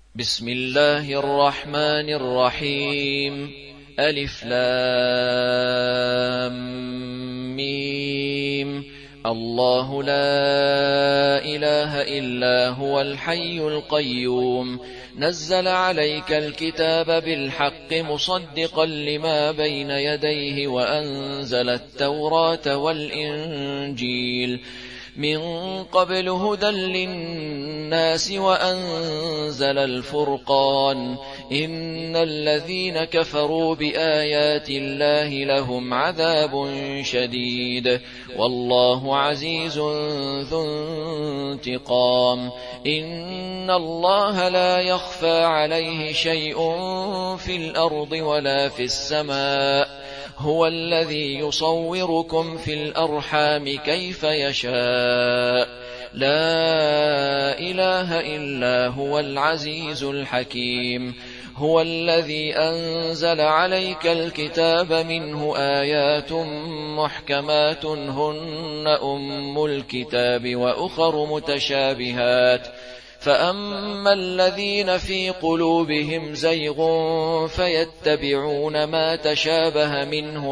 بسم الله الرحمن الرحيم. ألف لام ميم. الله لا إله إلا هو الحي القيوم، نزل عليك الكتاب بالحق مصدقا لما بين يديه وأنزل التوراة والإنجيل من قبل هدى للناس وأنزل الفرقان. إن الذين كفروا بآيات الله لهم عذاب شديد، والله عزيز ذو انتقام. إن الله لا يخفى عليه شيء في الأرض ولا في السماء، هو الذي يصوركم في الأرحام كيف يشاء، لا إله إلا هو العزيز الحكيم. هو الذي أنزل عليك الكتاب منه آيات محكمات هن أم الكتاب وأخر متشابهات، فأما الذين في قلوبهم زيغ فيتبعون ما تشابه منه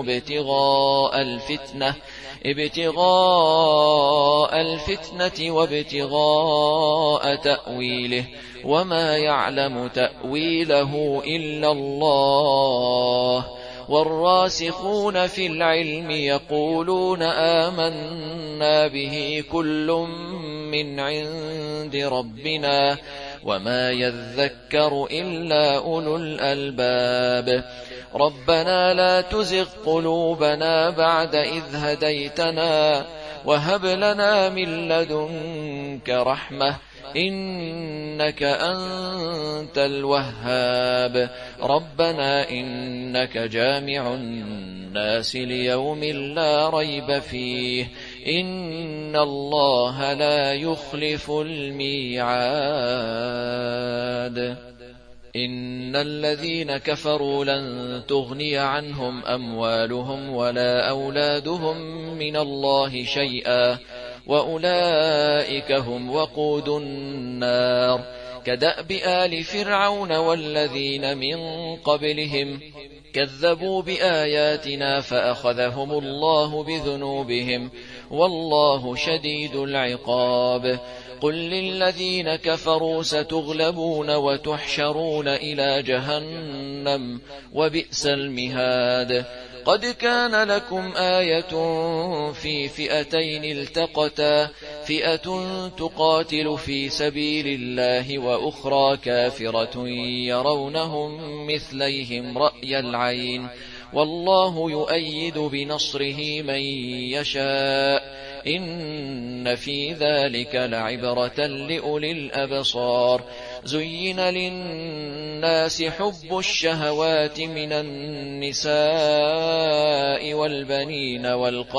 ابتغاء الفتنة وابتغاء تأويله، وما يعلم تأويله إلا الله. والراسخون في العلم يقولون آمنا به كل من عند ربنا وما يذكر إلا أولو الألباب. ربنا لا تزغ قلوبنا بعد إذ هديتنا وهب لنا من لدنك رحمة إنك أنت الوهاب. ربنا إنك جامع الناس ليوم لا ريب فيه، إن الله لا يخلف الميعاد. إن الذين كفروا لن تغني عنهم أموالهم ولا أولادهم من الله شيئا، وأولئك هم وقود النار. كدأب آل فرعون والذين من قبلهم كذبوا بآياتنا فأخذهم الله بذنوبهم، والله شديد العقاب. قل للذين كفروا ستغلبون وتحشرون إلى جهنم وبئس المهاد. قد كان لكم آية في فئتين التقتا، فئة تقاتل في سبيل الله وأخرى كافرة يرونهم مثليهم رأي العين، والله يؤيد بنصره من يشاء. إن في ذلك لعبرة لأولي الأبصار. زين للناس حب الشهوات من النساء والبنين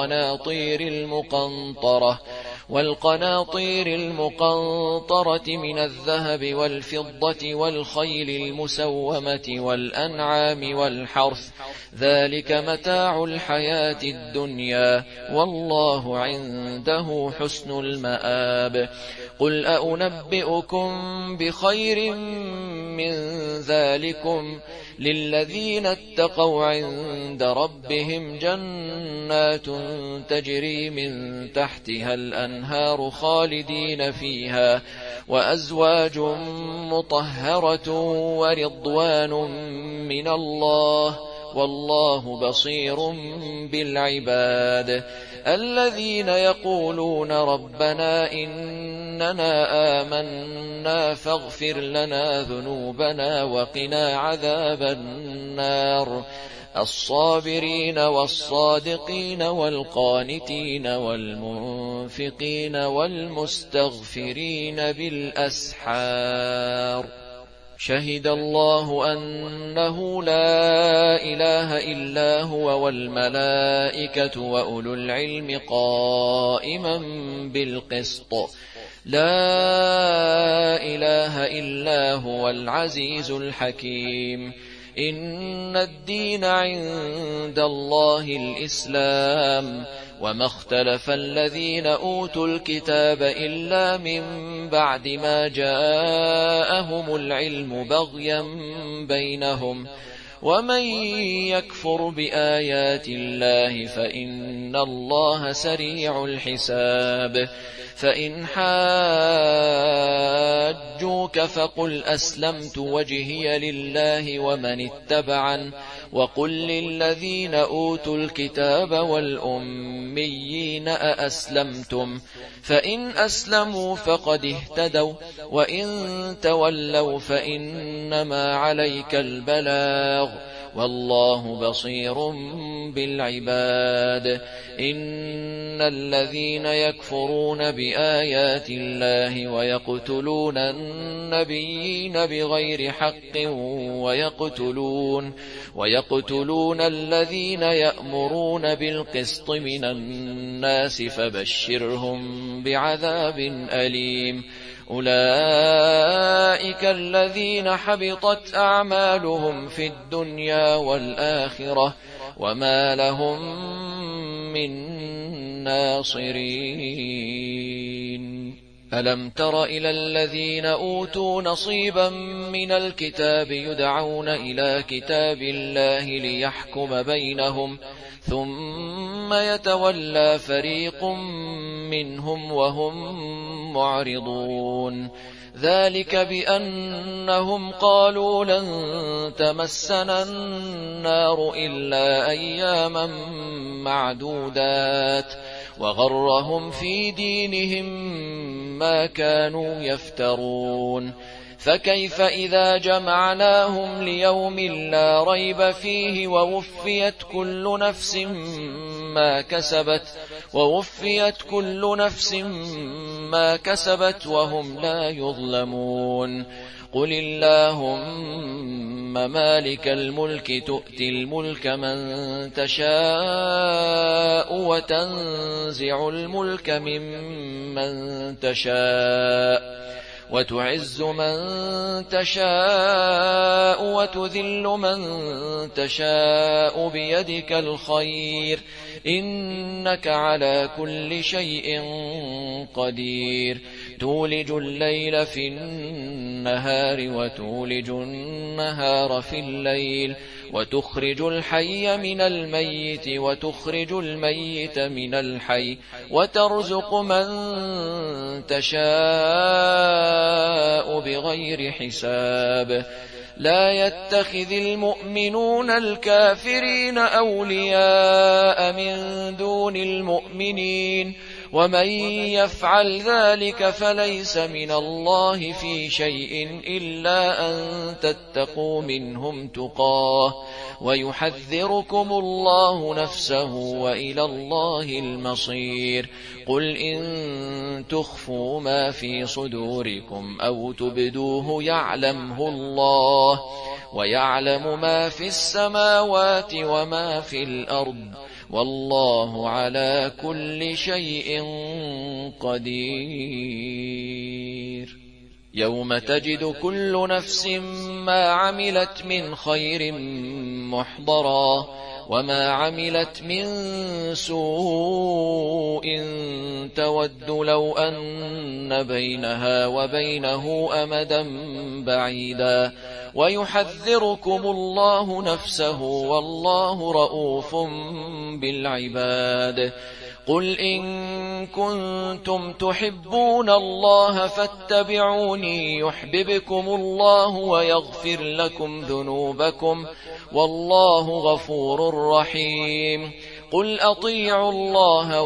والقناطير المقنطرة من الذهب والفضة والخيل المسومة والأنعام والحرث، ذلك متاع الحياة الدنيا، والله عنده حسن المآب. قل أنبئكم بخير من ذلكم للذين اتقوا عند ربهم جنات تجري من تحتها الأنهار خالدين فيها، وأزواج مطهرة ورضوان من الله، والله بصير بالعباد. الذين يقولون ربنا إننا آمنا فاغفر لنا ذنوبنا وقنا عذاب النار. الصابرين والصادقين والقانتين والمنفقين والمستغفرين بالأسحار. شهد الله أنه لا إله إلا هو والملائكة وأولو العلم قائما بالقسط. لا إله إلا هو العزيز الحكيم. إن الدين عند الله الإسلام وما اختلف الذين أوتوا الكتاب إلا من بعد ما جاءهم العلم بغيا بينهم ومن يكفر بآيات الله فإن الله سريع الحساب فإن حاجوك فقل أسلمت وجهي لله ومن اتبعن وقل للذين أوتوا الكتاب والأميين أأسلمتم فإن أسلموا فقد اهتدوا وإن تولوا فإنما عليك البلاغ والله بصير بالعباد إن الذين يكفرون بآيات الله ويقتلون النبيين بغير حق ويقتلون الذين يأمرون بالقسط من الناس فبشرهم بعذاب أليم أولئك الذين حبطت أعمالهم في الدنيا والآخرة وما لهم من ناصرين ألم تر إلى الذين أوتوا نصيبا من الكتاب يدعون إلى كتاب الله ليحكم بينهم ثم يتولى فريق منهم وهم معرضون ذلك بأنهم قالوا لن تمسنا النار إلا أياما معدودات وغرهم في دينهم ما كانوا يفترون فكيف إذا جمعناهم ليوم لا ريب فيه ووفيت كل نفس ما كسبت وهم لا يظلمون قل اللهم مالك الملك تؤتي الملك من تشاء وتنزع الملك ممن تشاء وتعز من تشاء وتذل من تشاء بيدك الخير إنك على كل شيء قدير تولج الليل في النهار وتولج النهار في الليل وتخرج الحي من الميت وتخرج الميت من الحي وترزق من تشاء بغير حساب لا يتخذ المؤمنون الكافرين أولياء من دون المؤمنين ومن يفعل ذلك فليس من الله في شيء إلا أن تتقوا منهم تقاه ويحذركم الله نفسه وإلى الله المصير قل إن تخفوا ما في صدوركم أو تبدوه يعلمه الله ويعلم ما في السماوات وما في الأرض والله على كل شيء قدير يوم تجد كل نفس ما عملت من خير محضرا وما عملت من سوء تود لو أن بينها وبينه أمدا بعيدا ويحذركم الله نفسه والله رؤوف بالعباد قل إن كنتم تحبون الله فاتبعوني يحببكم الله ويغفر لكم ذنوبكم والله غفور رحيم قل أطيعوا الله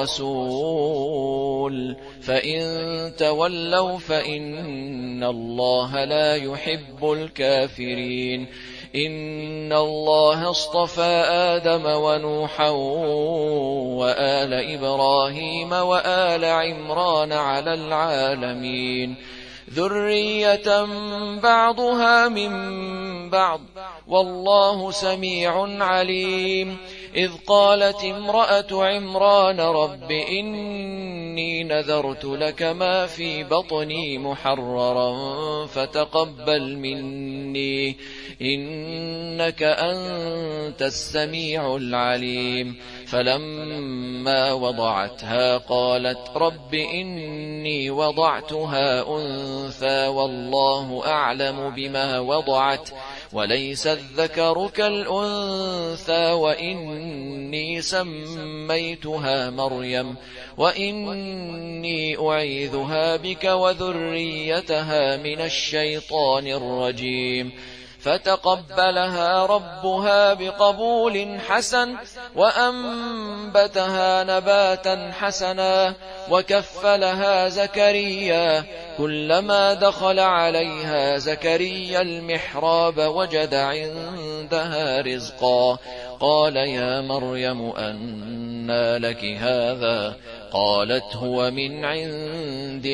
والرسول فإن تولوا فإن الله لا يحب الكافرين إن الله اصطفى آدم ونوحا وآل إبراهيم وآل عمران على العالمين ذرية بعضها من بعض والله سميع عليم إذ قالت امرأة عمران رب إني إني نذرت لك ما في بطني محررا فتقبل مني إنك أنت السميع العليم. فلما وضعتها قالت رب إني وضعتها أنثى والله أعلم بما وضعت وليس الذكر كالأنثى وإني سميتها مريم وإني أعيذها بك وذريتها من الشيطان الرجيم. فتقبلها ربها بقبول حسن وأنبتها نباتا حسنا وكفلها زكريا. كلما دخل عليها زكريا المحراب وجد عندها رزقا قال يا مريم أنى لك هذا؟ قالت هو من عند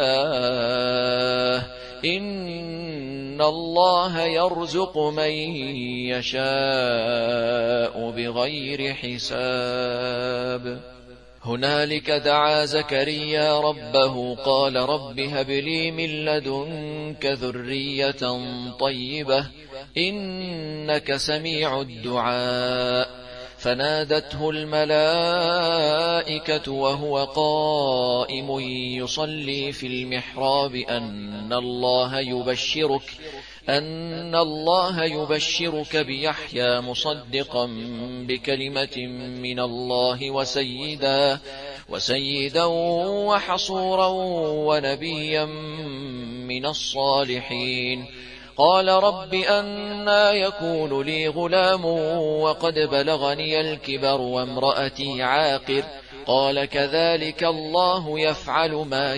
الله إن الله يرزق من يشاء بغير حساب. هنالك دعا زكريا ربه قال رب هب لي من لدنك ذرية طيبة إنك سميع الدعاء. فنادته الملائكة وهو قائم يصلي في المحراب أن الله يبشرك بيحيى مصدقا بكلمة من الله وسيدا وحصورا ونبيا من الصالحين. قال رب أنى يكون لي غلام وقد بلغني الكبر وامرأتي عاقر؟ قال كذلك الله يفعل ما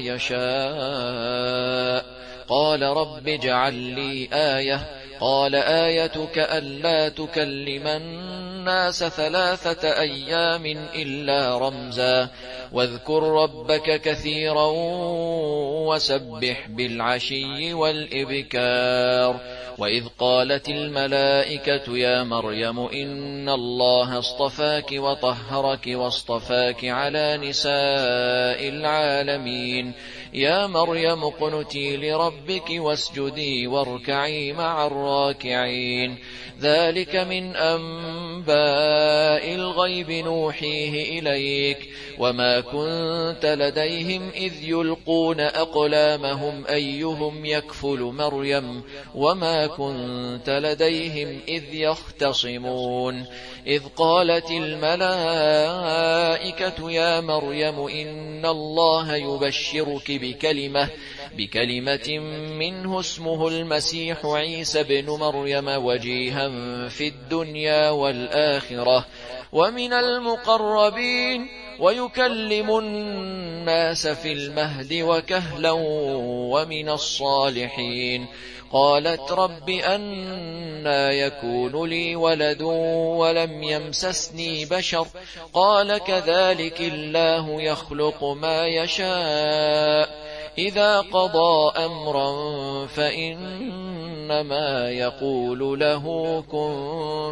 يشاء. قال رب اجعل لي آية. قال آيتك ألا تكلم الناس 3 أيام إلا رمزا واذكر ربك كثيرا وسبح بالعشي والإبكار. وإذ قالت الملائكة يا مريم إن الله اصطفاك وطهرك واصطفاك على نساء العالمين. يا مريم اقنتي لربك واسجدي واركعي مع الراكعين. ذلك من أنباء الغيب نوحيه إليك وما كنت لديهم إذ يلقون أقلامهم أيهم يكفل مريم وما كنت لديهم إذ يختصمون. إذ قالت الملائكة يا مريم إن الله يبشرك بكلمة منه اسمه المسيح عيسى بن مريم وجيها في الدنيا والآخرة ومن المقربين ويكلم الناس في المهد وكهلا ومن الصالحين. قالت رب أنى يكون لي ولد ولم يمسسني بشر؟ قال كذلك الله يخلق ما يشاء إذا قضى أمرا فإنما يقول له كن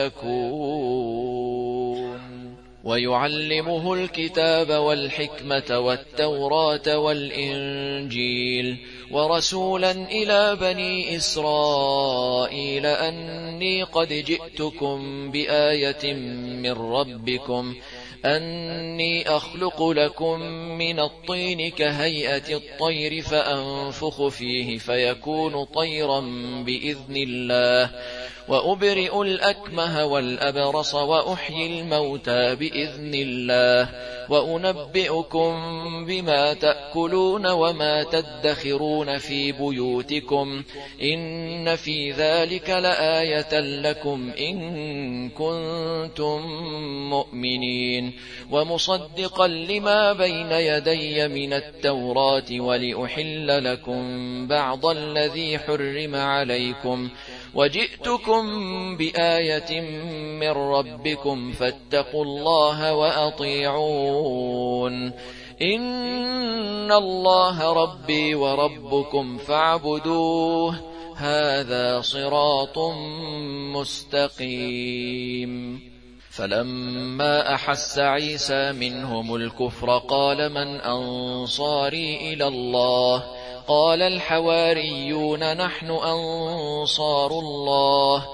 فيكون. ويعلمه الكتاب والحكمة والتوراة والإنجيل ورسولا إلى بني إسرائيل أني قد جئتكم بآية من ربكم أني أخلق لكم من الطين كهيئة الطير فأنفخ فيه فيكون طيرا بإذن الله وأبرئ الأكمه والأبرص وأحيي الموتى بإذن الله وأنبئكم بما تأكلون وما تدخرون في بيوتكم إن في ذلك لآية لكم إن كنتم مؤمنين. ومصدقا لما بين يدي من التوراة ولأحل لكم بعض الذي حرم عليكم وجئتكم بآية من ربكم فاتقوا الله وأطيعون. إن الله ربي وربكم فاعبدوه هذا صراط مستقيم. فلما أحس عيسى منهم الكفر قال من أنصاري إلى الله قال الحواريون نحن أنصار الله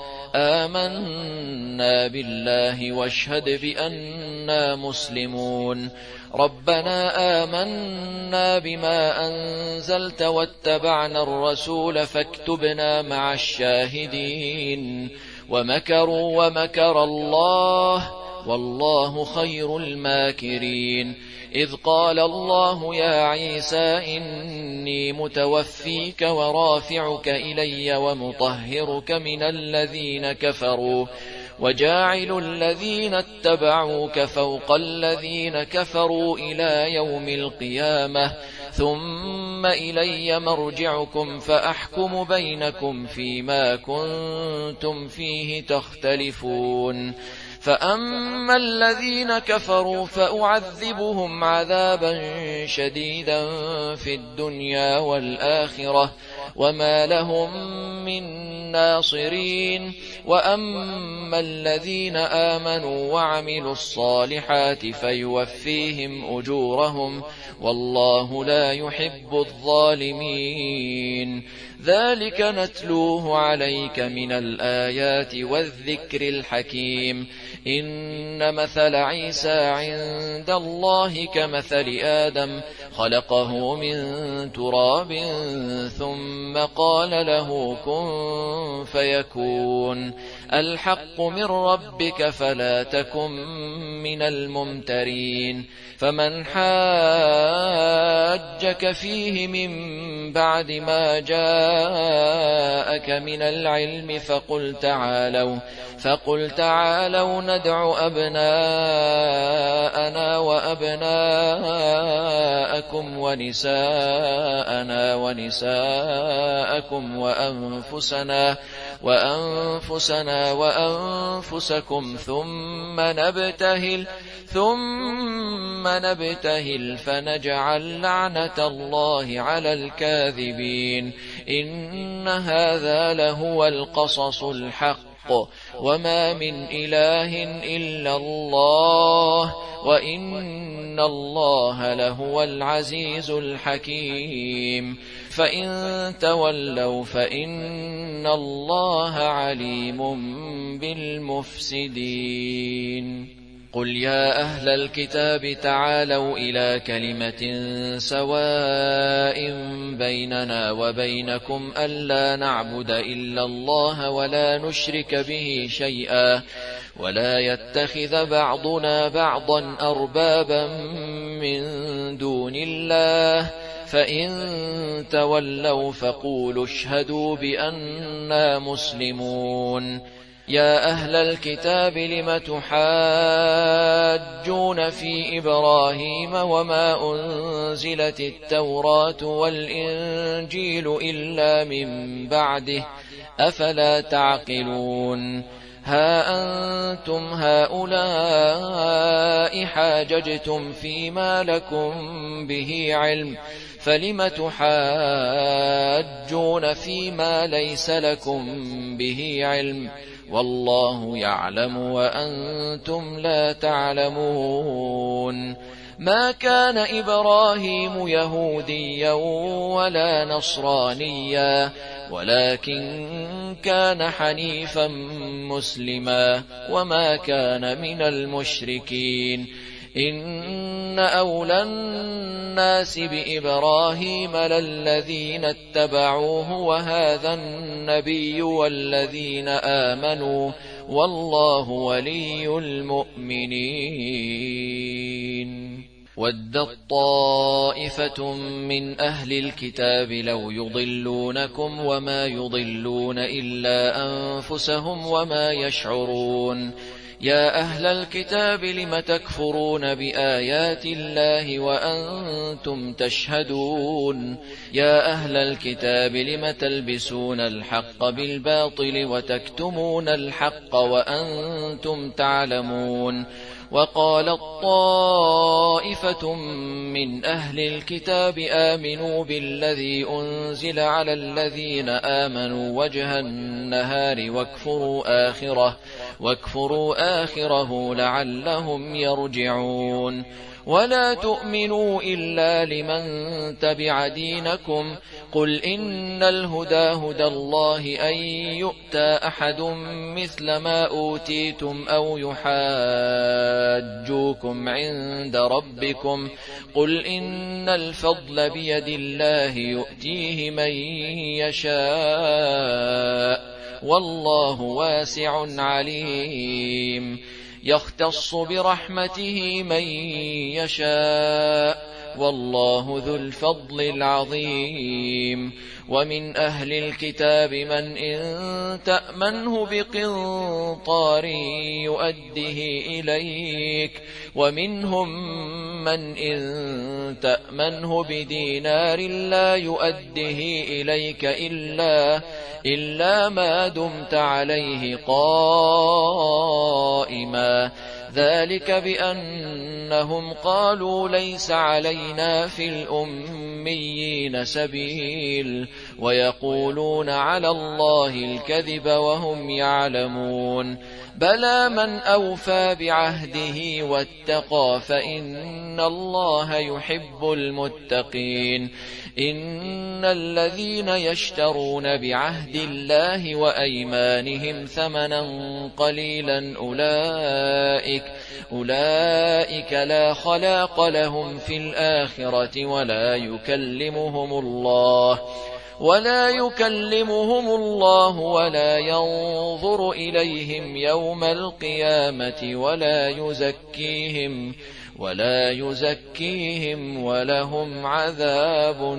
آمنا بالله واشهد بأننا مسلمون ربنا آمنا بما أنزلت واتبعنا الرسول فاكتبنا مع الشاهدين ومكروا ومكر الله والله خير الماكرين إذ قال الله يا عيسى إني متوفيك ورافعك إلي ومطهرك من الذين كفروا وجاعل الذين اتبعوك فوق الذين كفروا إلى يوم القيامة ثم إلي مرجعكم فأحكم بينكم فيما كنتم فيه تختلفون فأما الذين كفروا فأعذبهم عذابا شديدا في الدنيا والآخرة وما لهم من ناصرين وأما الذين آمنوا وعملوا الصالحات فيوفيهم أجورهم والله لا يحب الظالمين ذلك نتلوه عليك من الآيات والذكر الحكيم إن مثل عيسى عند الله كمثل آدم خلقه من تراب ثم قال له كن فيكون الحق من ربك فلا تكن من الممترين فمن حاجك فيه من بعد ما جاءك من العلم فقل تعالوا ندع أبناءنا وأبناءكم ونساءنا ونساءكم وأنفسنا وأنفسكم ثم نبتهل فنجعل لعنة الله على الكاذبين إن هذا لهو القصص الحق وما من إله إلا الله وإن الله لهو العزيز الحكيم فإن تولوا فإن الله عليم بالمفسدين قل يا أهل الكتاب تعالوا إلى كلمة سواء بيننا وبينكم ألا نعبد إلا الله ولا نشرك به شيئا ولا يتخذ بعضنا بعضا أربابا من دون الله فإن تولوا فقولوا اشهدوا بأننا مسلمون يا أهل الكتاب لم تحاجون في إبراهيم وما أنزلت التوراة والإنجيل إلا من بعده أفلا تعقلون ها أنتم هؤلاء حاججتم فيما لكم به علم فلم تحاجون فيما ليس لكم به علم والله يعلم وأنتم لا تعلمون ما كان إبراهيم يهوديا ولا نصرانيا ولكن كان حنيفا مسلما وما كان من المشركين إن أولى الناس بإبراهيم للذين اتبعوه وهذا النبي والذين آمنوا والله ولي المؤمنين ودت طائفة من أهل الكتاب لو يضلونكم وما يضلون إلا أنفسهم وما يشعرون يا أهل الكتاب لم تكفرون بآيات الله وأنتم تشهدون يا أهل الكتاب لم تلبسون الحق بالباطل وتكتمون الحق وأنتم تعلمون وقالت طائفة من أهل الكتاب آمنوا بالذي أنزل على الذين آمنوا وجه النهار واكفروا آخره لعلهم يرجعون. ولا تؤمنوا إلا لمن تبع دينكم. قل إن الهدى هدى الله أن يؤتى أحد مثل ما أوتيتم أو يحاجوكم عند ربكم. قل إن الفضل بيد الله يؤتيه من يشاء والله واسع عليم. يختص برحمته من يشاء والله ذو الفضل العظيم. ومن أهل الكتاب من إن تأمنه بقنطار يؤده إليك ومنهم من إن تأمنه بدينار لا يؤده إليك إلا ما دمت عليه قائما. ذلك بأنهم قالوا ليس علينا في الأميين سبيل ويقولون على الله الكذب وهم يعلمون. بلى من أوفى بعهده واتقى فإن الله يحب المتقين. إن الذين يشترون بعهد الله وأيمانهم ثمنا قليلا أولئك لا خلاق لهم في الآخرة ولا يكلمهم الله ولا ينظر إليهم يوم القيامة ولا يزكيهم ولهم عذاب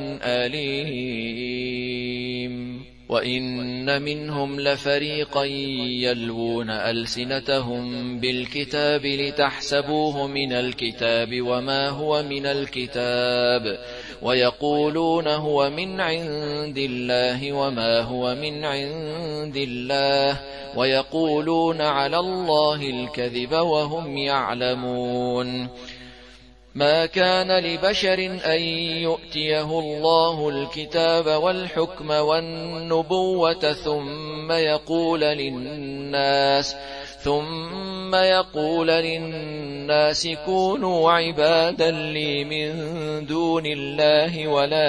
أليم. وإن منهم لفريقا يلوون ألسنتهم بالكتاب لتحسبوه من الكتاب وما هو من الكتاب ويقولون هو من عند الله وما هو من عند الله ويقولون على الله الكذب وهم يعلمون. ما كان لبشر أن يؤتيه الله الكتاب والحكم والنبوة ثم يقول للناس كونوا عبادا لي من دون الله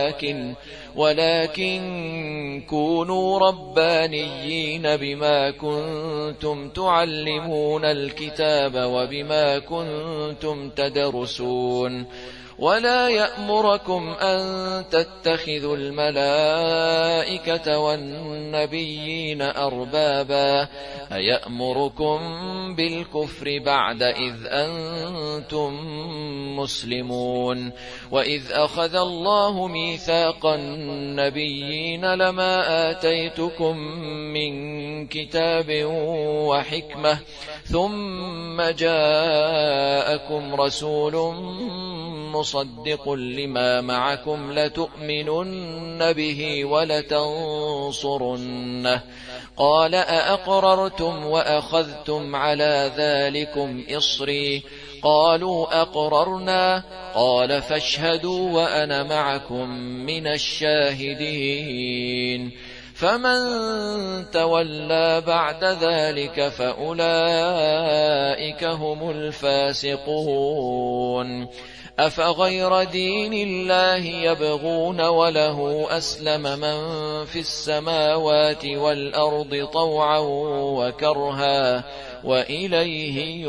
ولكن كونوا ربانيين بما كنتم تعلمون الكتاب وبما كنتم تدرسون. ولا يأمركم أن تتخذوا الملائكة والنبيين أربابا أيأمركم بالكفر بعد إذ أنتم مسلمون. وإذ أخذ الله ميثاق النبيين لما آتيتكم من كتاب وحكمة ثم جاءكم رسول مصدق لما معكم لتؤمنن به ولتنصرنه. قال أأقررتم وأخذتم على ذلكم إصري؟ قالوا أقررنا. قال فاشهدوا وأنا معكم من الشاهدين. فمن تولى بعد ذلك فأولئك هم الفاسقون. أفغير دين الله يبغون وله أسلم من في السماوات والأرض طوعا وكرها وإليه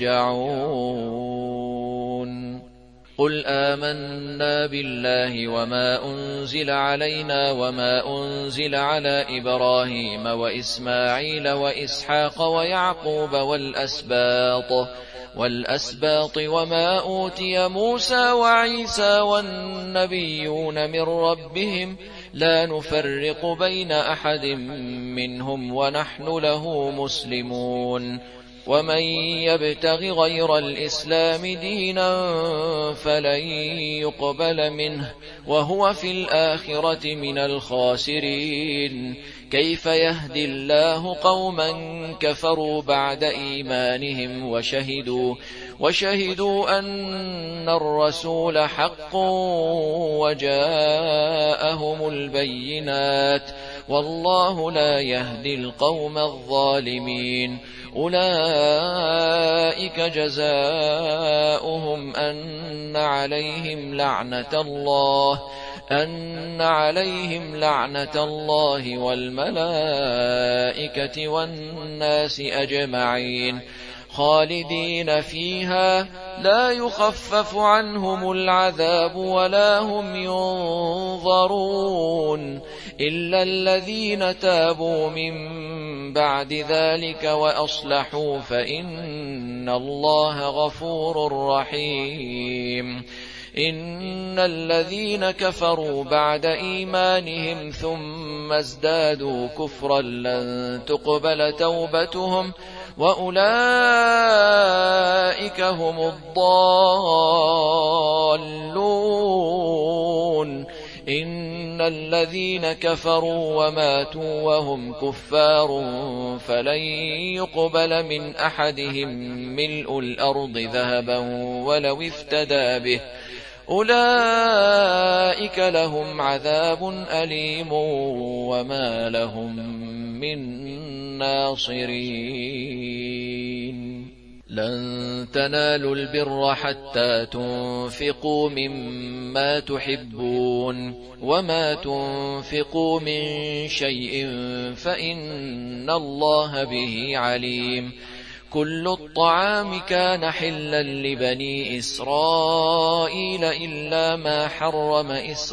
يرجعون. قل آمنا بالله وما أنزل علينا وما أنزل على إبراهيم وإسماعيل وإسحاق ويعقوب والأسباط وما أوتي موسى وعيسى والنبيون من ربهم لا نفرق بين أحد منهم ونحن له مسلمون. ومن يبتغ غير الإسلام دينا فلن يقبل منه وهو في الآخرة من الخاسرين. كيف يهدي الله قوما كفروا بعد إيمانهم وشهدوا أن الرسول حق وجاءهم البينات والله لا يهدي القوم الظالمين. أولئك جزاؤهم أن عليهم لعنة الله والملائكة والناس أجمعين خالدين فيها لا يخفف عنهم العذاب ولا هم ينظرون إلا الذين تابوا من بعد ذلك وأصلحوا فإن الله غفور رحيم. إن الذين كفروا بعد إيمانهم ثم ازدادوا كفرا لن تقبل توبتهم وأولئك هم الضالون. إن الذين كفروا وماتوا وهم كفار فلن يقبل من أحدهم ملء الأرض ذهبا ولو افتدى به أولئك لهم عذاب أليم وما لهم من ناصرين. لن تنالوا البر حتى تنفقوا مما تحبون وما تنفقوا من شيء فإن الله به عليم. كل الطعام كان حلا لبني إسرائيل إلا ما حرم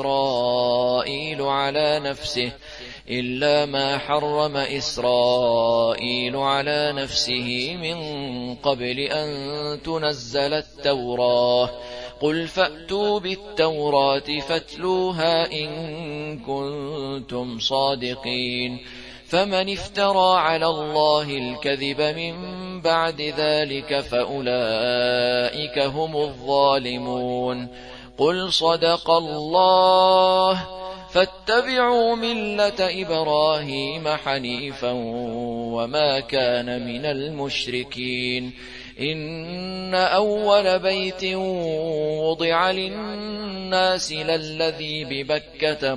إسرائيل على نفسه من قبل أن تنزل التوراة. قل فأتوا بالتوراة فاتلوها إن كنتم صادقين. فمن افترى على الله الكذب من بعد ذلك فأولئك هم الظالمون. قل صدق الله فاتبعوا ملة إبراهيم حنيفا وما كان من المشركين. إن أول بيت وضع للناس للذي ببكة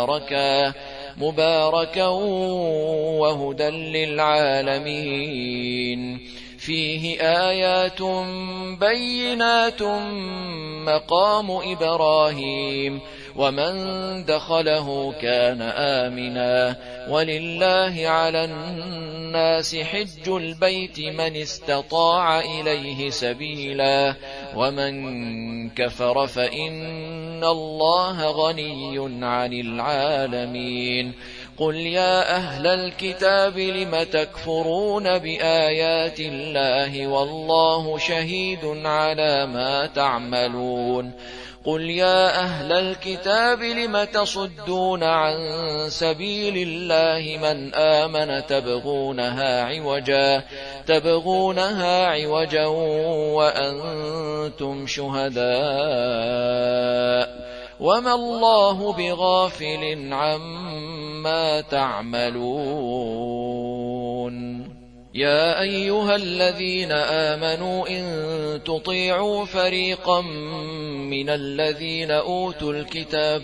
مباركا وهدى للعالمين. فيه آيات بينات مقام إبراهيم ومن دخله كان آمنا ولله على الناس حج البيت من استطاع إليه سبيلا ومن كفر فإن الله غني عن العالمين. قل يا أهل الكتاب لم تكفرون بآيات الله والله شهيد على ما تعملون. قل يا أهل الكتاب لم تصدون عن سبيل الله من آمن تبغونها عوجا وأنتم شهداء وما الله بغافل عما تعملون. يا أيها الذين آمنوا إن تطيعوا فريقا من الذين أوتوا الكتاب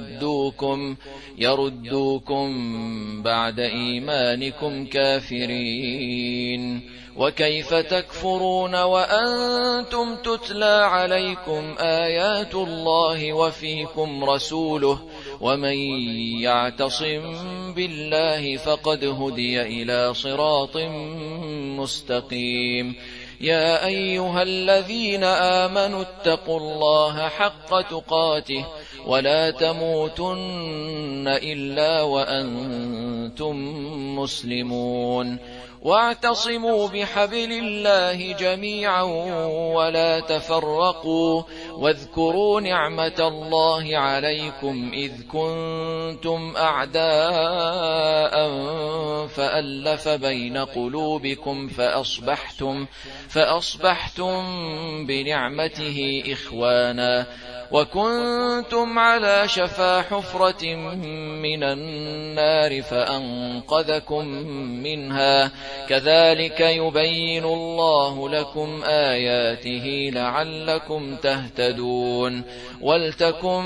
يردوكم بعد إيمانكم كافرين. وكيف تكفرون وأنتم تتلى عليكم آيات الله وفيكم رسوله ومن يعتصم بالله فقد هدي إلى صراط مستقيم. يا أيها الذين آمنوا اتقوا الله حق تقاته ولا تموتن إلا وأنتم مسلمون. واعتصموا بحبل الله جميعا ولا تفرقوا واذكروا نعمة الله عليكم إذ كنتم أعداء فألف بين قلوبكم فأصبحتم بنعمته إخوانا وكنتم على شفا حفرة من النار فأنقذكم منها كذلك يبين الله لكم آياته لعلكم تهتدون ولتكن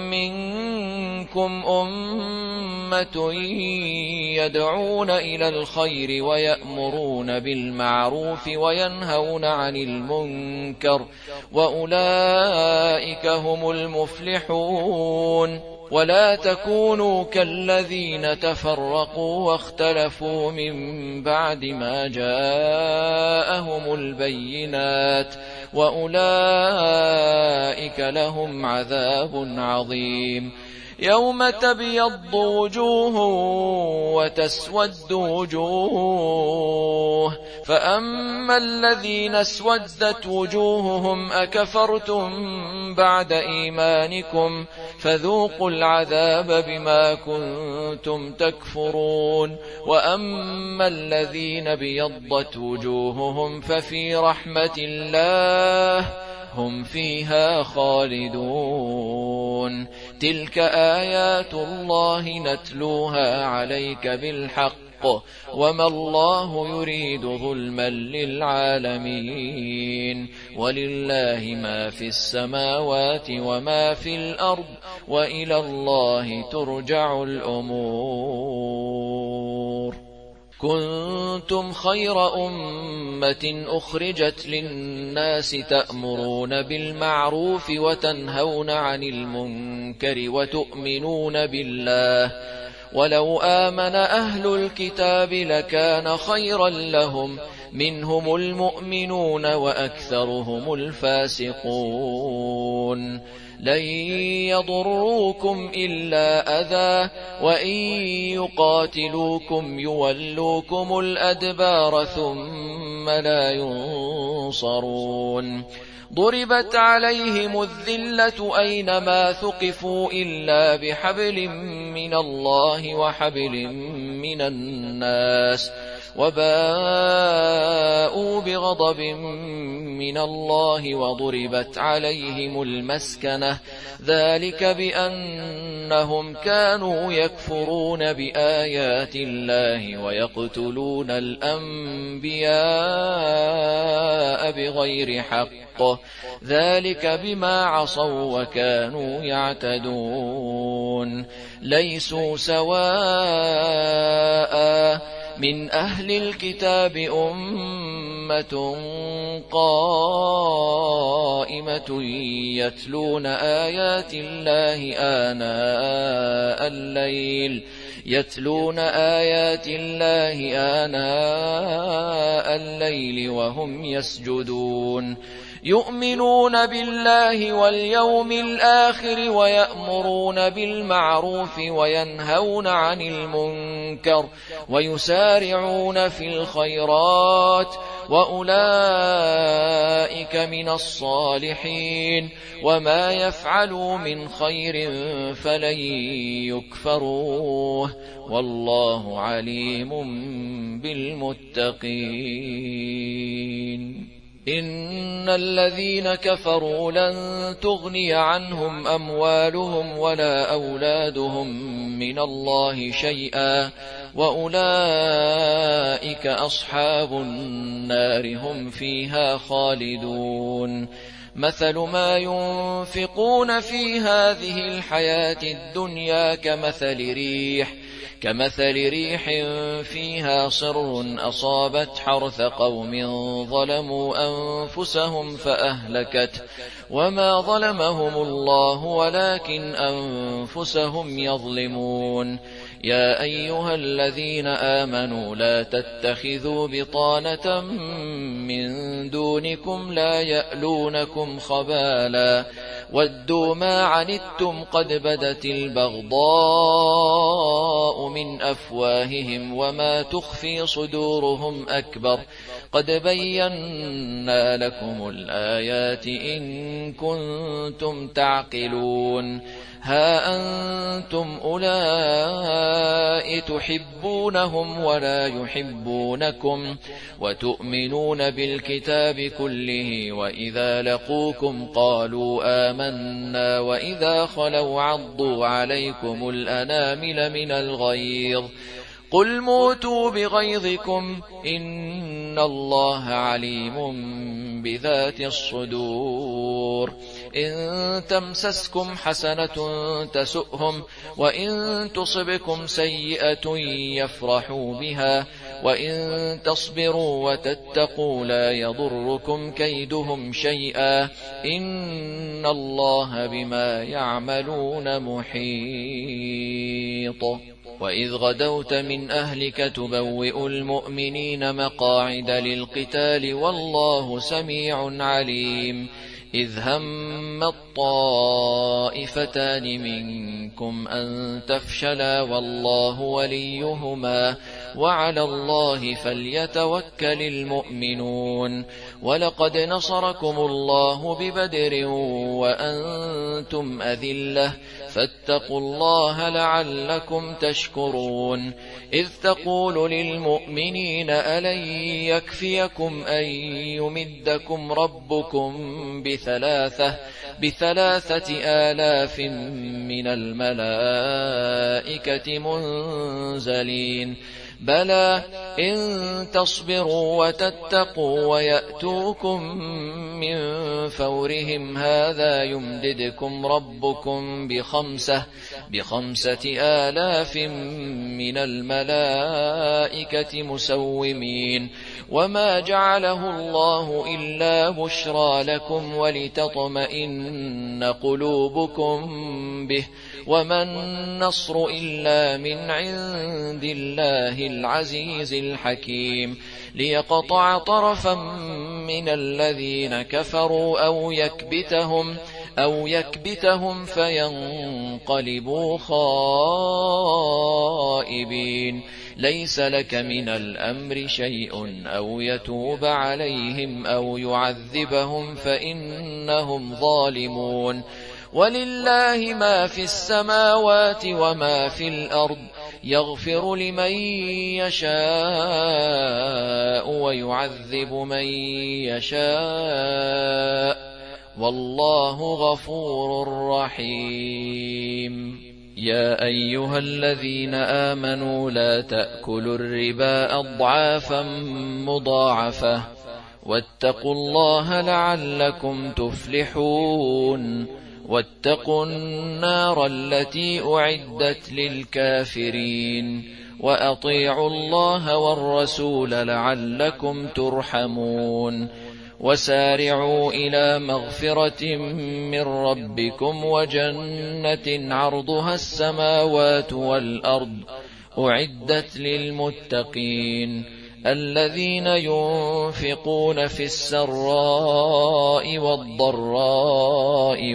منكم أمة يدعون إلى الخير ويأمرون بالمعروف وينهون عن المنكر وأولئك هم المفلحون ولا تكونوا كالذين تفرقوا واختلفوا من بعد ما جاءهم البينات وأولئك لهم عذاب عظيم يوم تبيض وجوه وتسود وجوه فأما الذين اسودت وجوههم أكفرتم بعد إيمانكم فذوقوا العذاب بما كنتم تكفرون وأما الذين بيضت وجوههم ففي رحمة الله هم فيها خالدون تلك آيات الله نتلوها عليك بالحق وما الله يريد ظلما للعالمين ولله ما في السماوات وما في الأرض وإلى الله ترجع الأمور كنتم خير أمة أخرجت للناس تأمرون بالمعروف وتنهون عن المنكر وتؤمنون بالله ولو آمن أهل الكتاب لكان خيرا لهم منهم المؤمنون وأكثرهم الفاسقون لن يضروكم إلا أذى وإن يقاتلوكم يولوكم الأدبار ثم لا ينصرون ضربت عليهم الذلة أينما ثقفوا إلا بحبل من الله وحبل من الناس وباءوا بغضب من الله وضربت عليهم المسكنة ذلك بأنهم كانوا يكفرون بآيات الله ويقتلون الأنبياء بغير حق ذلك بما عصوا وكانوا يعتدون ليسوا سواء من أهل الكتاب أمة قائمة يتلون آيات الله آناء الليل وهم يسجدون يؤمنون بالله واليوم الآخر ويأمرون بالمعروف وينهون عن المنكر ويسارعون في الخيرات وأولئك من الصالحين وما يفعلوا من خير فلن يكفروه والله عليم بالمتقين إن الذين كفروا لن تغني عنهم أموالهم ولا أولادهم من الله شيئا وأولئك أصحاب النار هم فيها خالدون مثل ما ينفقون في هذه الحياة الدنيا كمثل ريح فيها صر أصابت حرث قوم ظلموا أنفسهم فأهلكت وما ظلمهم الله ولكن أنفسهم يظلمون يا أيها الذين آمنوا لا تتخذوا بطانة من دونكم لا يألونكم خبالا ودوا ما عنتم قد بدت البغضاء من أفواههم وما تخفي صدورهم أكبر قد بينا لكم الآيات إن كنتم تعقلون ها أنتم أولئك تحبونهم ولا يحبونكم وتؤمنون بالكتاب كله وإذا لقوكم قالوا آمنا وإذا خلوا عضوا عليكم الأنامل من الغيظ قل موتوا بغيظكم إن الله عليم بذات الصدور إن تمسسكم حسنة تسؤهم وإن تصبكم سيئة يفرحوا بها وإن تصبروا وتتقوا لا يضركم كيدهم شيئا إن الله بما يعملون محيط وإذ غدوت من أهلك تبوئ المؤمنين مقاعد للقتال والله سميع عليم إذ هم الطائفتان منكم أن تفشلا والله وليهما وعلى الله فليتوكل المؤمنون ولقد نصركم الله ببدر وأنتم أذلة فاتقوا الله لعلكم تشكرون إذ تقول للمؤمنين ألن يكفيكم أن يمدكم ربكم بثلاثة آلاف من الملائكة منزلين بلى إن تصبروا وتتقوا ويأتوكم من فورهم هذا يمددكم ربكم بخمسة آلاف من الملائكة مسومين وما جعله الله إلا بشرى لكم ولتطمئن قلوبكم به وما النصر إلا من عند الله العزيز الحكيم ليقطع طرفا من الذين كفروا أو يكبتهم فينقلبوا خائبين ليس لك من الأمر شيء أو يتوب عليهم أو يعذبهم فإنهم ظالمون ولله ما في السماوات وما في الأرض يغفر لمن يشاء ويعذب من يشاء والله غفور رحيم يا أيها الذين آمنوا لا تأكلوا الربا أضعافا مضاعفة واتقوا الله لعلكم تفلحون واتقوا النار التي أعدت للكافرين وأطيعوا الله والرسول لعلكم ترحمون وسارعوا إلى مغفرة من ربكم وجنة عرضها السماوات والأرض أعدت للمتقين الذين ينفقون في السراء والضراء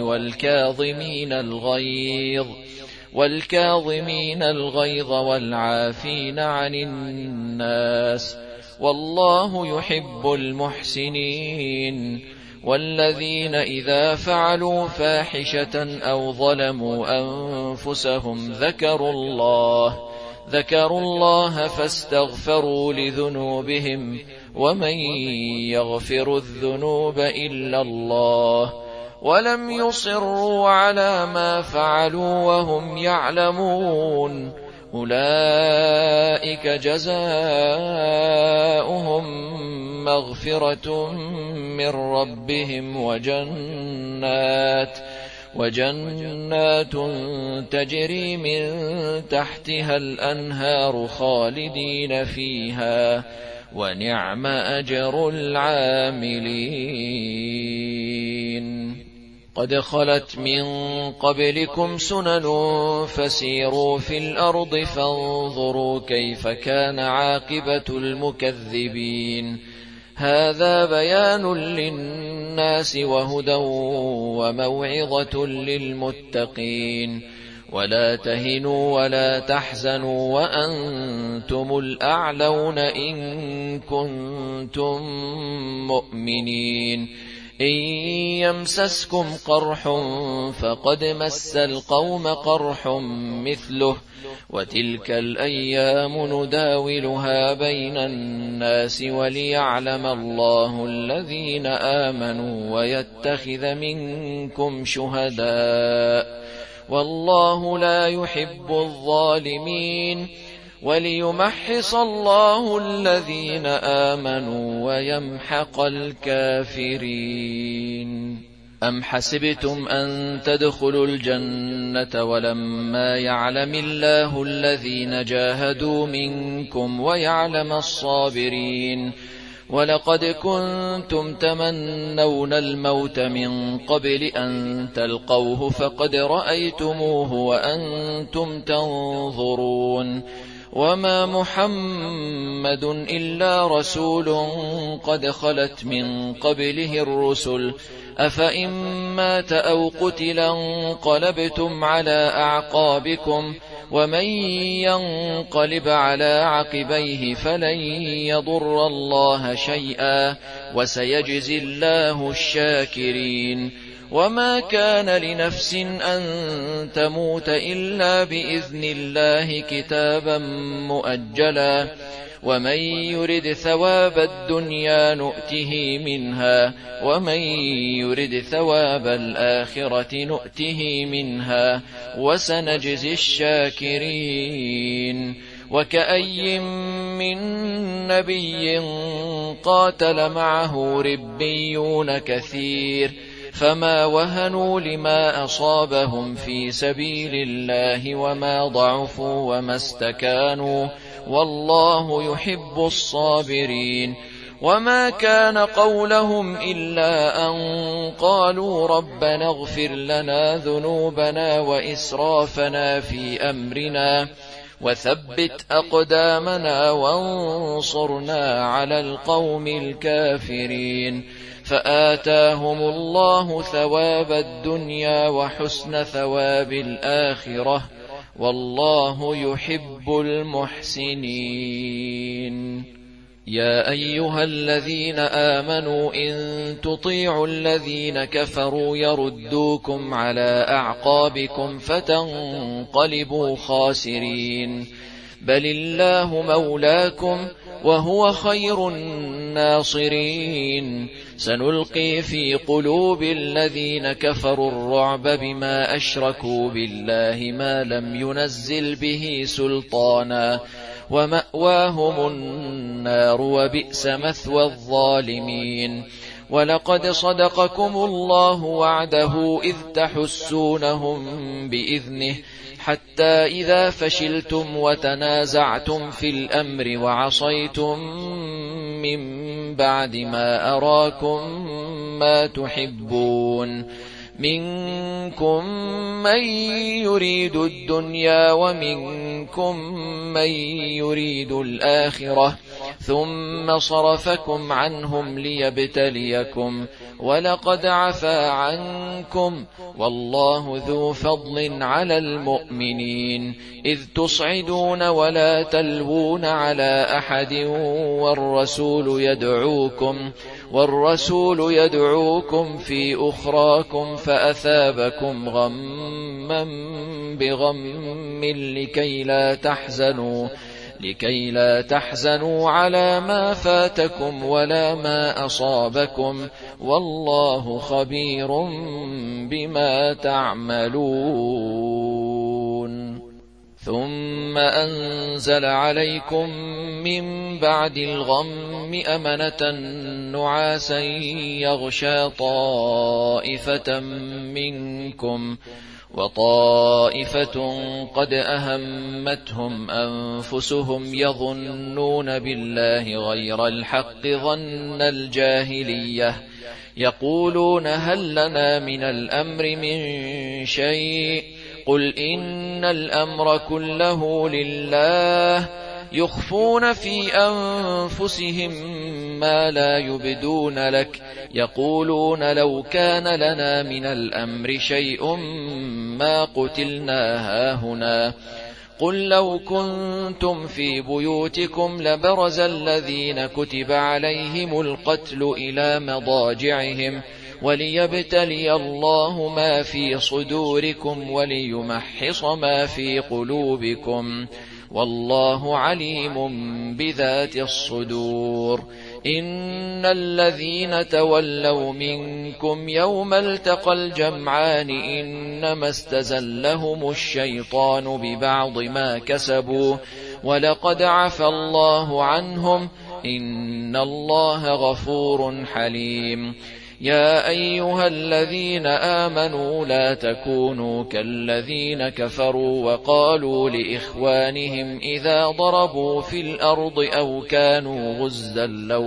والكاظمين الغيظ والعافين عن الناس والله يحب المحسنين والذين إذا فعلوا فاحشة أو ظلموا أنفسهم ذكروا الله فاستغفروا لذنوبهم ومن يغفر الذنوب إلا الله ولم يصروا على ما فعلوا وهم يعلمون أولئك جزاؤهم مغفرة من ربهم وجنات تجري من تحتها الأنهار خالدين فيها ونعم أجر العاملين قد خلت من قبلكم سنن فسيروا في الأرض فانظروا كيف كان عاقبة المكذبين هذا بيان للناس وهدى وموعظة للمتقين ولا تهنوا ولا تحزنوا وأنتم الأعلون إن كنتم مؤمنين إن يمسسكم قرح فقد مس القوم قرح مثله وتلك الأيام نداولها بين الناس وليعلم الله الذين آمنوا ويتخذ منكم شهداء والله لا يحب الظالمين وليمحص الله الذين آمنوا ويمحق الكافرين. أم حسبتم أن تدخلوا الجنة ولما يعلم الله الذين جاهدوا منكم ويعلم الصابرين ولقد كنتم تمنون الموت من قبل أن تلقوه فقد رأيتموه وأنتم تنظرون وما محمد إلا رسول قد خلت من قبله الرسل أفإن مات أو قتلا انقلبتم على أعقابكم ومن ينقلب على عقبيه فلن يضر الله شيئا وسيجزي الله الشاكرين. وما كان لنفس أن تموت إلا بإذن الله كتابا مؤجلا ومن يرد ثواب الدنيا نؤته منها ومن يرد ثواب الآخرة نؤته منها وسنجزي الشاكرين. وكأي من نبي قاتل معه ربيون كثير فما وهنوا لما أصابهم في سبيل الله وما ضعفوا وما استكانوا والله يحب الصابرين. وما كان قولهم إلا أن قالوا ربنا اغفر لنا ذنوبنا وإسرافنا في أمرنا وثبت أقدامنا وانصرنا على القوم الكافرين فآتاهم الله ثواب الدنيا وحسن ثواب الآخرة والله يحب المحسنين. يا أيها الذين آمنوا إن تطيعوا الذين كفروا يردوكم على أعقابكم فتنقلبوا خاسرين بل الله مولاكم وهو خير الناصرين. سنلقي في قلوب الذين كفروا الرعب بما أشركوا بالله ما لم ينزل به سلطانا ومأواهم النار وبئس مثوى الظالمين. ولقد صدقكم الله وعده إذ تحسونهم بإذنه حتى إذا فشلتم وتنازعتم في الأمر وعصيتم من بعد ما أراكم ما تحبون منكم من يريد الدنيا ومنكم من يريد الآخرة ثم صرفكم عنهم ليبتليكم ولقد عفا عنكم والله ذو فضل على المؤمنين إذ تصعدون ولا تلوون على أحد والرسول يدعوكم في أخراكم فأثابكم غما بغم لكي لا تحزنوا على ما فاتكم ولا ما أصابكم والله خبير بما تعملون. ثم أنزل عليكم من بعد الغم أمنة نعاسا يغشى طائفة منكم وطائفة قد أهمتهم أنفسهم يظنون بالله غير الحق ظن الجاهلية يقولون هل لنا من الأمر من شيء قل إن الأمر كله لله يخفون في أنفسهم ما لا يبدون لك يقولون لو كان لنا من الأمر شيء ما قتلنا هاهنا قل لو كنتم في بيوتكم لبرز الذين كتب عليهم القتل إلى مضاجعهم وليبتلي الله ما في صدوركم وليمحص ما في قلوبكم، والله عليم بذات الصدور. إن الذين تولوا منكم يوم التقى الجمعان إنما استزلهم الشيطان ببعض ما كسبوا، ولقد عفى الله عنهم، إن الله غفور حليم. يا أيها الذين آمنوا لا تكونوا كالذين كفروا وقالوا لإخوانهم إذا ضربوا في الأرض أو كانوا غزا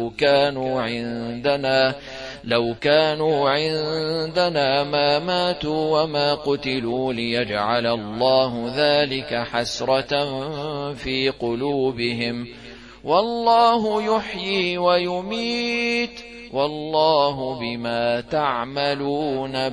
لو كانوا عندنا ما ماتوا وما قتلوا ليجعل الله ذلك حسرة في قلوبهم، والله يحيي ويميت، والله بما تعملون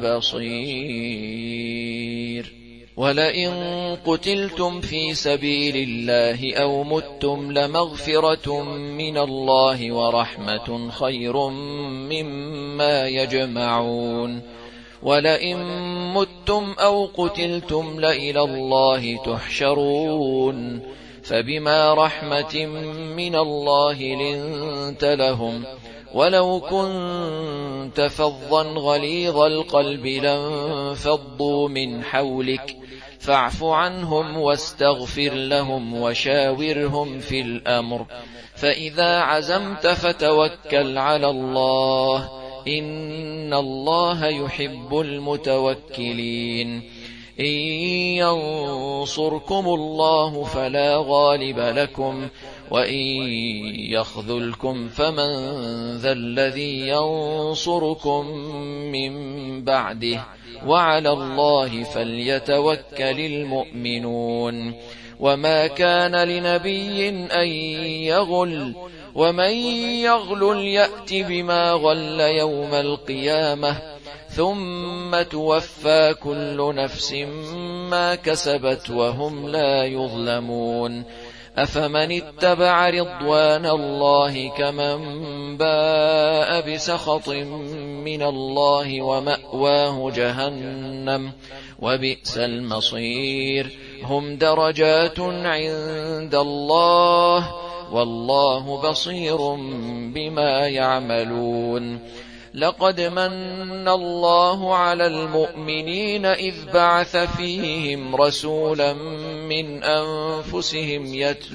بصير. ولئن قتلتم في سبيل الله أو متم لمغفرة من الله ورحمة خير مما يجمعون. ولئن متم أو قتلتم لإلى الله تحشرون. فبما رحمة من الله لنت لهم، ولو كنت فظا غليظ القلب لانفضوا من حولك، فاعف عنهم واستغفر لهم وشاورهم في الأمر، فإذا عزمت فتوكل على الله، إن الله يحب المتوكلين. إن ينصركم الله فلا غالب لكم، وإن يخذلكم فمن ذا الذي ينصركم من بعده، وعلى الله فليتوكل المؤمنون. وما كان لنبي أن يغل، ومن يغل يأت بما غل يوم القيامة، ثم توفى كل نفس ما كسبت وهم لا يظلمون. أفمن اتبع رضوان الله كمن باء بسخط من الله ومأواه جهنم وبئس المصير. هم درجات عند الله، والله بصير بما يعملون. لقد من الله على المؤمنين إذ بعث فيهم رسولا من أنفسهم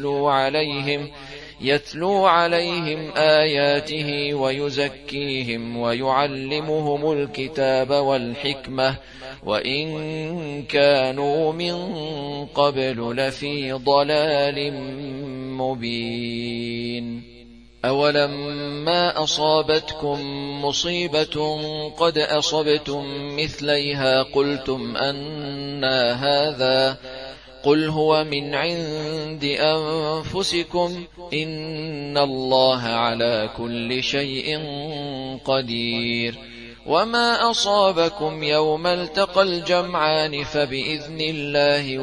يتلو عليهم آياته ويزكيهم ويعلمهم الكتاب والحكمة، وإن كانوا من قبل لفي ضلال مبين. أولما أصابتكم مصيبة قد أصبتم مثليها قلتم أنى هذا، قل هو من عند أنفسكم، إن الله على كل شيء قدير. وما أصابكم يوم التقى الجمعان فبإذن الله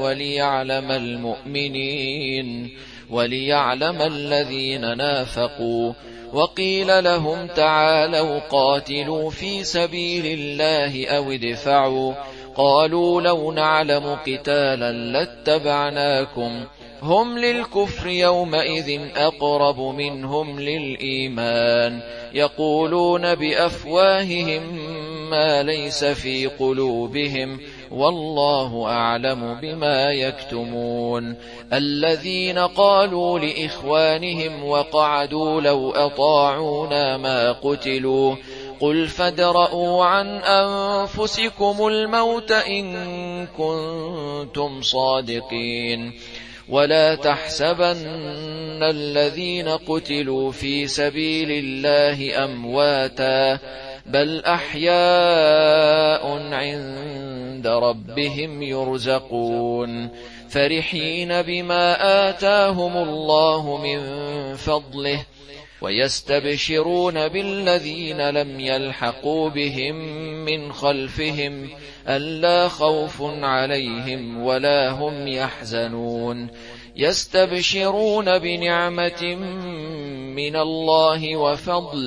وليعلم الذين نافقوا. وقيل لهم تعالوا قاتلوا في سبيل الله أو ادفعوا، قالوا لو نعلم قتالا لاتبعناكم، هم للكفر يومئذ أقرب منهم للإيمان، يقولون بأفواههم ما ليس في قلوبهم، والله أعلم بما يكتمون. الذين قالوا لإخوانهم وقعدوا لو أطاعونا ما قتلوا، قل فادرءوا عن أنفسكم الموت إن كنتم صادقين. ولا تحسبن الذين قتلوا في سبيل الله أمواتا، بل أحياء عند ربهم يرزقون، فرحين بما آتاهم الله من فضله، ويستبشرون بالذين لم يلحقوا بهم من خلفهم ألا خوف عليهم ولا هم يحزنون. يستبشرون بنعمة من الله وفضل،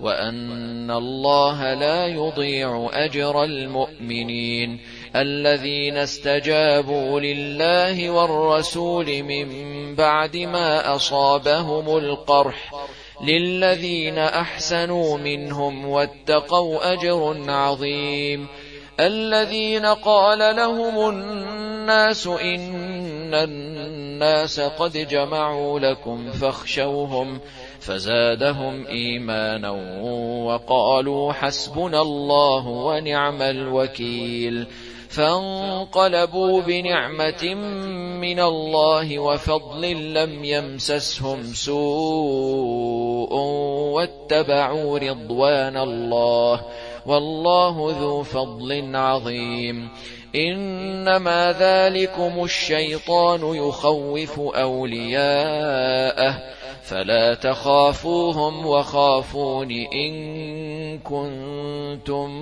وأن الله لا يضيع أجر المؤمنين الذين استجابوا لله والرسول من بعد ما أصابهم القرح للذين أحسنوا منهم واتقوا أجر عظيم الذين قال لهم الناس إن الناس قد جمعوا لكم فاخشوهم فزادهم إيمانا وقالوا حسبنا الله ونعم الوكيل فانقلبوا بنعمة من الله وفضل لم يمسسهم سوء واتبعوا رضوان الله والله ذو فضل عظيم إنما ذلكم الشيطان يخوف أولياءه فلا تخافوهم وخافون إن كنتم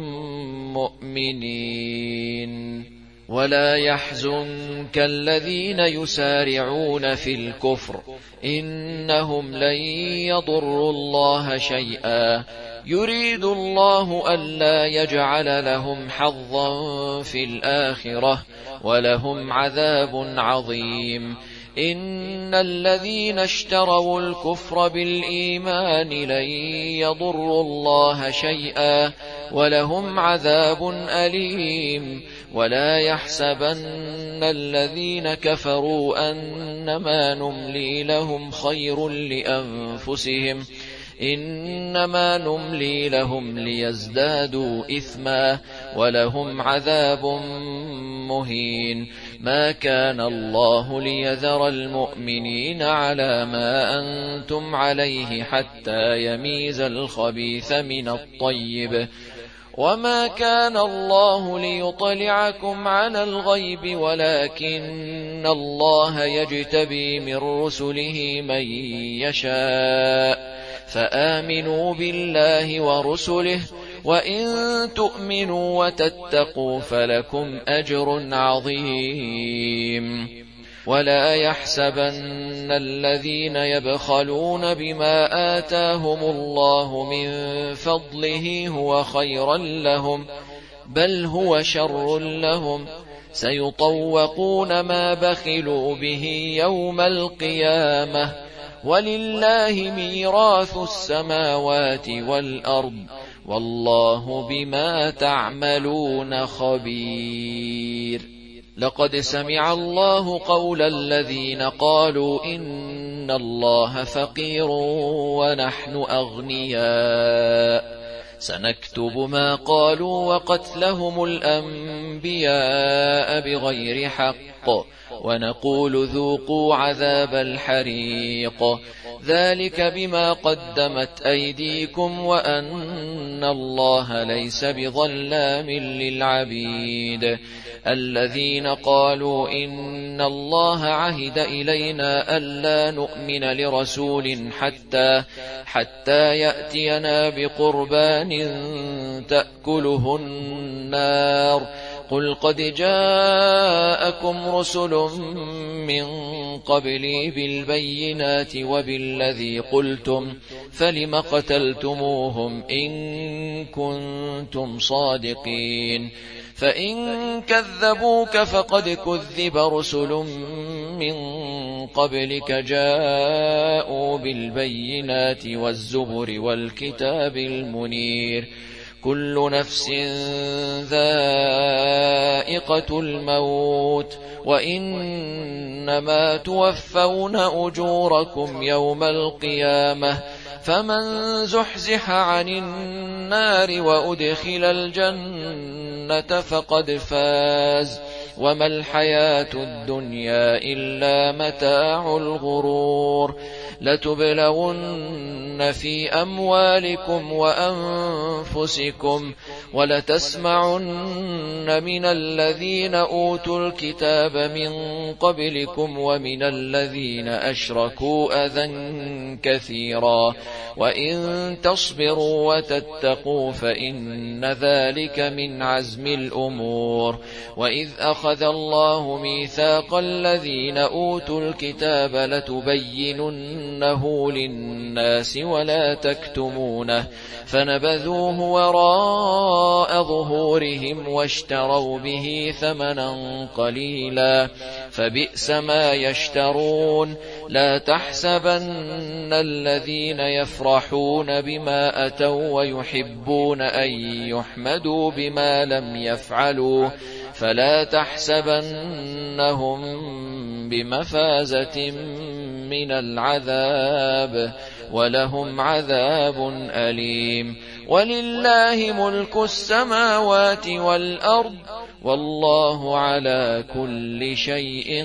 مؤمنين ولا يحزنك الذين يسارعون في الكفر إنهم لن يضروا الله شيئا يريد الله ألا يجعل لهم حظا في الآخرة ولهم عذاب عظيم إن الذين اشتروا الكفر بالإيمان لن يضروا الله شيئا ولهم عذاب أليم ولا يحسبن الذين كفروا أنما نملي لهم خير لأنفسهم إنما نملي لهم ليزدادوا إثما ولهم عذاب مهين ما كان الله ليذر المؤمنين على ما أنتم عليه حتى يميز الخبيث من الطيب وما كان الله ليطلعكم على الغيب ولكن الله يجتبي من رسله من يشاء فآمنوا بالله ورسله وإن تؤمنوا وتتقوا فلكم أجر عظيم ولا يحسبن الذين يبخلون بما آتاهم الله من فضله هو خيرا لهم بل هو شر لهم سيطوقون ما بخلوا به يوم القيامة ولله ميراث السماوات والأرض والله بما تعملون خبير لقد سمع الله قول الذين قالوا إن الله فقير ونحن أغنياء سنكتب ما قالوا وقتلهم الأنبياء بغير حق ونقول ذوقوا عذاب الحريق ذلك بما قدمت أيديكم وأن الله ليس بظلام للعبيد الذين قالوا إن الله عهد إلينا ألا نؤمن لرسول حتى يأتينا بقربان تأكله النار قل قد جاءكم رسل من قبلي بالبينات وبالذي قلتم فلم قتلتموهم إن كنتم صادقين فإن كذبوك فقد كذب رسل من قبلك جاءوا بالبينات والزبر والكتاب المنير كل نفس ذائقة الموت وإنما توفون أجوركم يوم القيامة فمن زحزح عن النار وأدخل الجنة فقد فاز وما الحياة الدنيا إلا متاع الغرور لتبلون في أموالكم وأنفسكم ولتسمعن من الذين أوتوا الكتاب من قبلكم ومن الذين أشركوا أذى كثيرا وإن تصبروا وتتقوا فإن ذلك من عزم الأمور. وإذ أخذ الله ميثاق الذين أوتوا الكتاب لتبيننه للناس ولا تكتمونه فنبذوه وراء ظهورهم واشتروا به ثمنا قليلا فبئس ما يشترون. لا تحسبن الذين يفرحون بما أتوا ويحبون أن يحمدوا بما لم يفعلوا فلا تحسبنهم بمفازة من العذاب ولهم عذاب أليم. ولله ملك السماوات والأرض والله على كل شيء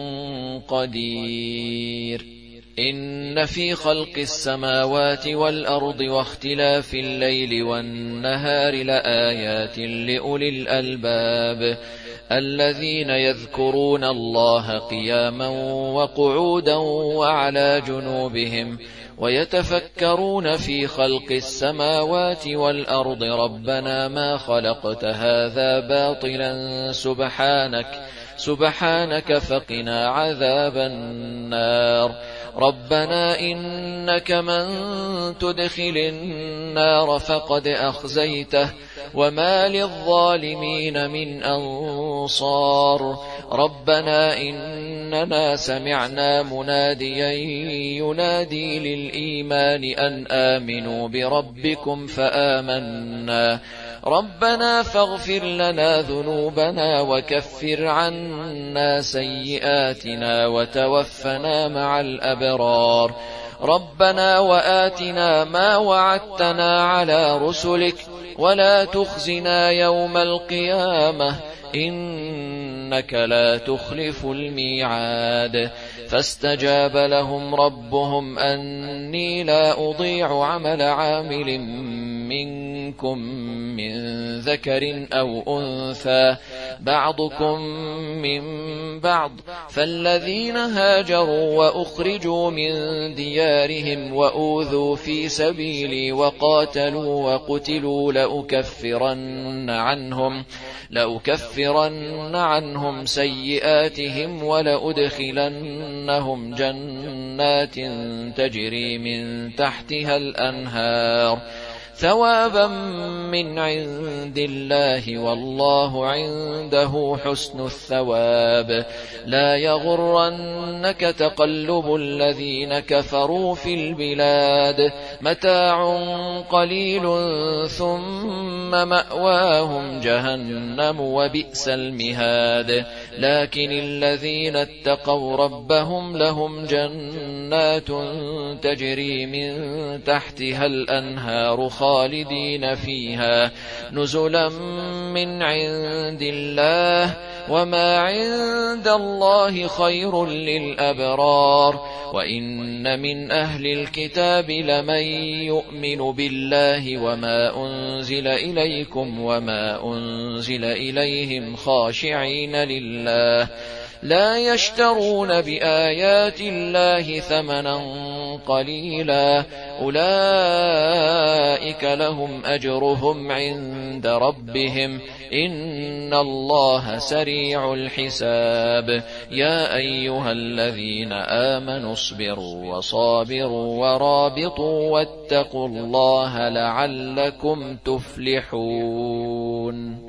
قدير. إن في خلق السماوات والأرض واختلاف الليل والنهار لآيات لأولي الألباب الذين يذكرون الله قياما وقعودا وعلى جنوبهم ويتفكرون في خلق السماوات والأرض ربنا ما خلقت هذا باطلا سبحانك فقنا عذاب النار. ربنا إنك من تدخل النار فقد أخزيته وما للظالمين من أنصار. ربنا إننا سمعنا مناديا ينادي للإيمان أن آمنوا بربكم فآمنا ربنا فاغفر لنا ذنوبنا وكفر عنا سيئاتنا وتوفنا مع الأبرار. ربنا وآتنا ما وعدتنا على رسلك ولا تخزنا يوم القيامة إنك لا تخلف الميعاد. فاستجاب لهم ربهم أني لا أضيع عمل عامل منكم من ذكر أو أنثى بعضكم من بعض فالذين هاجروا وأخرجوا من ديارهم وأوذوا في سبيلي وقاتلوا وقتلوا لأكفرن عنهم سيئاتهم ولأدخلنهم جنات تجري من تحتها الأنهار ثوابا من عند الله والله عنده حسن الثواب. لا يغرنك تقلب الذين كفروا في البلاد متاع قليل ثم مأواهم جهنم وبئس المهاد. لكن الذين اتقوا ربهم لهم جنات تجري من تحتها الأنهار خالدين فيها نزلا من عند الله وما عند الله خير للأبرار. وإن من أهل الكتاب لمن يؤمن بالله وما أنزل إليكم وما أنزل إليهم خاشعين لله لا يشترون بآيات الله ثمنا قليلا أولئك لهم أجرهم عند ربهم إن الله سريع الحساب. يا أيها الذين آمنوا اصبروا وصابروا ورابطوا واتقوا الله لعلكم تفلحون.